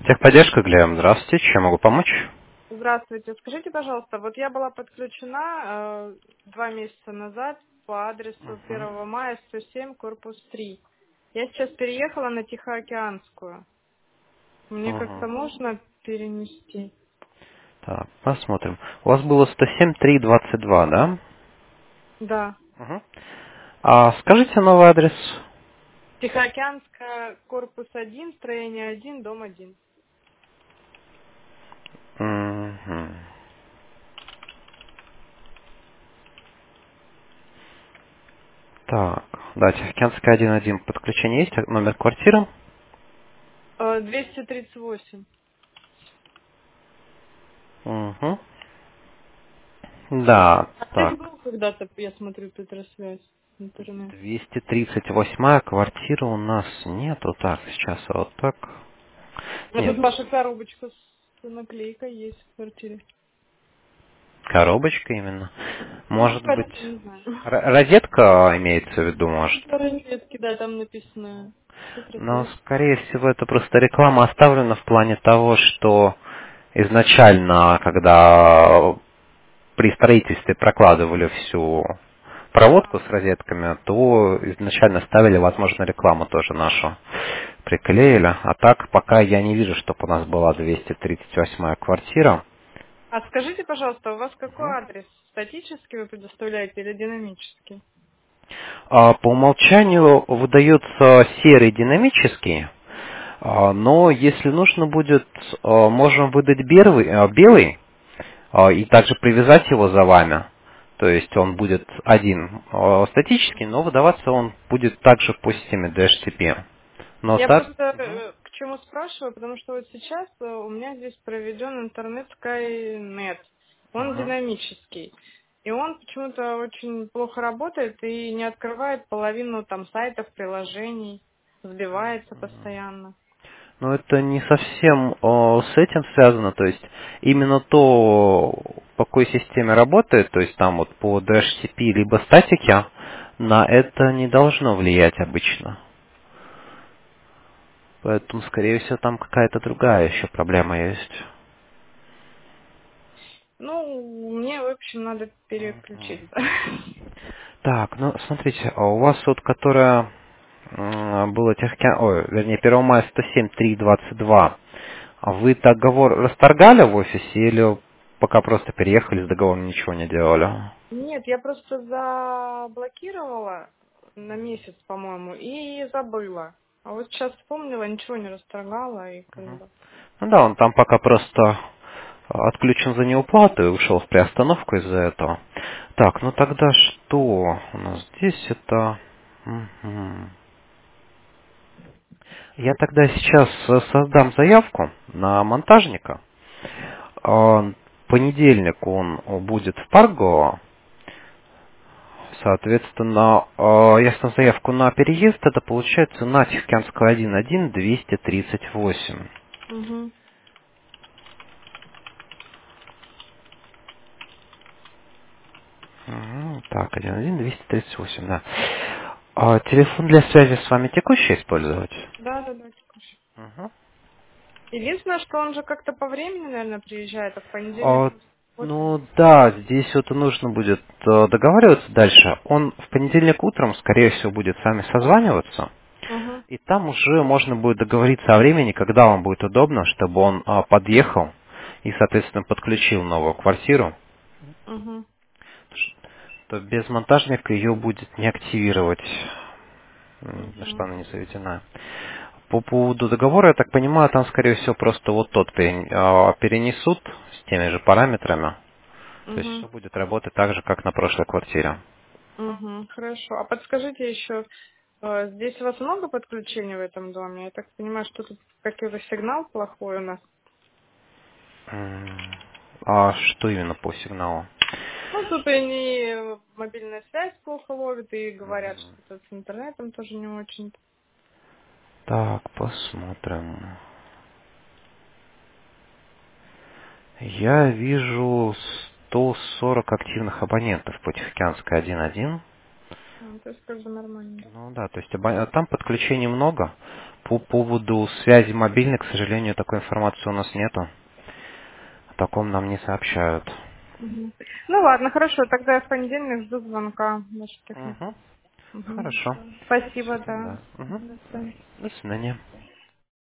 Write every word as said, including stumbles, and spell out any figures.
Техподдержка, Глеб, здравствуйте, чем могу помочь? Здравствуйте. Скажите, пожалуйста, вот я была подключена э, два месяца назад по адресу Мгм. первого мая сто семь, корпус три. Я сейчас переехала на Тихоокеанскую. Мне как-то Мгм. можно перенести? Так, посмотрим. У вас было сто семь три двадцать два, да? Да. Мгм. А скажите новый адрес. Тихоокеанская, корпус один, строение один, дом один. Мгм. Так, да, Тихоокеанская один один. Подключение есть? Номер квартиры? Э, двести тридцать восемь. Угу. Да, А здесь так. был когда-то, я смотрю, Петросвязь, интернет. двести тридцать восьмая квартира у нас нету. Так, сейчас вот так. А тут Нет, ваша коробочка с наклейкой есть в квартире. коробочка именно. Ну, Может быть, какая-то, не знаю. р- розетка имеется в виду, Ну, может? типа розетки, да, там написано Но, Петросвязь. скорее всего, это просто реклама оставлена в плане того, что изначально, когда при строительстве прокладывали всю проводку с розетками, то изначально ставили, возможно, рекламу тоже нашу приклеили. А так, пока я не вижу, чтобы у нас была двести тридцать восьмая квартира. А скажите, пожалуйста, у вас какой Мгм. адрес? Статический вы предоставляете или динамический? А, По умолчанию выдается серый динамический, а, но если нужно будет, а, можем выдать белый, а, белый, а, и также привязать его за вами. То есть он будет один а, статический, но выдаваться он будет также по системе ди эйч си пи. Но Я так... просто Мгм. э, к чему спрашиваю, потому что вот сейчас э, у меня здесь проведен интернет Skynet. Он Мгм. динамический. И он почему-то очень плохо работает и не открывает половину там сайтов, приложений. Сбивается постоянно. Но это не совсем о, с этим связано, то есть именно то, по какой системе работает, то есть там вот по ди эйч си пи либо статике, на это не должно влиять обычно. Поэтому, скорее всего, там какая-то другая еще проблема есть. Ну, мне, в общем, надо переключиться. Так, ну смотрите, а у вас вот, которая м, было техоке... ой, вернее, первого мая сто семь три двадцать два, а вы договор расторгали в офисе или пока просто переехали с договором ничего не делали? Нет, я просто заблокировала на месяц, по-моему, и забыла. А вот сейчас вспомнила, ничего не расторгала и как бы... Ну да, он там пока просто а, отключен за неуплату и ушел в приостановку из-за этого. Так, ну тогда что у нас здесь это... Мгм. Я тогда сейчас э, создам заявку на монтажника. А, В понедельник он будет в Парго. Соответственно, э, я создам заявку на переезд. Это получается на Тихоокеанскую один один двести тридцать восемь. Угу. Мгм. Так, один один двести тридцать восемь, да. А телефон для связи с вами текущий использовать? Да, да, да. текущий. Мгм. Единственное, что он же как-то по времени, наверное, приезжает, а в понедельник А, он в офисе. ну да, здесь вот нужно будет э, договариваться дальше. Он в понедельник утром, скорее всего, будет с вами созваниваться. Угу. И там уже можно будет договориться о времени, когда вам будет удобно, чтобы он а, подъехал и, соответственно, подключил новую квартиру. Угу. То без монтажника ее будет не активировать, м, на что Угу. она не заведена. По поводу договора, я так понимаю, там, скорее всего, просто вот тот перен- а, перенесут с теми же параметрами. То есть Угу. все будет работать так же, как на прошлой квартире. Угу. Хорошо. А подскажите еще, э, здесь у вас много подключений в этом доме? Я так понимаю, что тут какой-то сигнал плохой у нас. М, А что именно по сигналу? Ну, тут они мобильная связь плохо ловит, и говорят, что тут с интернетом тоже не очень. Так, посмотрим. Я вижу сто сорок активных абонентов по Тихоокеанской один один. Ну, то есть как бы нормально, да. Ну да, то есть або- там подключений много. по поводу связи мобильной, к сожалению, такой информации у нас нету. О таком нам не сообщают. Мгм. Ну ладно, хорошо, тогда я в понедельник жду звонка нашей техники. Угу. Мгм. Хорошо. Спасибо, Всё, да. да. Угу. До свидания. До свидания.